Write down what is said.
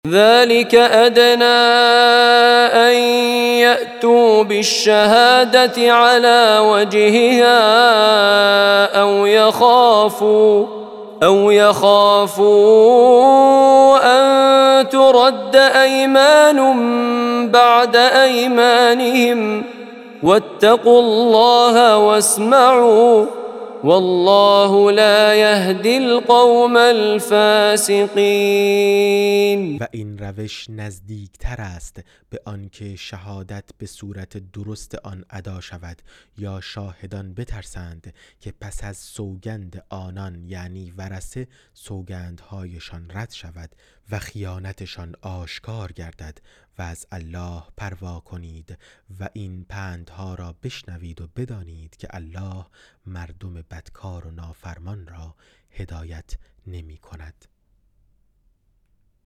ذلك أدنى أن يأتوا بالشهادة على وجهها أو يخافوا أن ترد أيمان بعد أيمانهم واتقوا الله واسمعوا والله لا يهدي القوم الفاسقین. و این روش نزدیکتر است به آنکه شهادت به صورت درست آن ادا شود یا شاهدان بترسند که پس از سوگند آنان یعنی ورثه سوگندهایشان رد شود و خیانتشان آشکار گردد و از الله پروا کنید و این پندها را بشنوید و بدانید که الله مردم بدکار و نافرمان را هدایت نمی کند.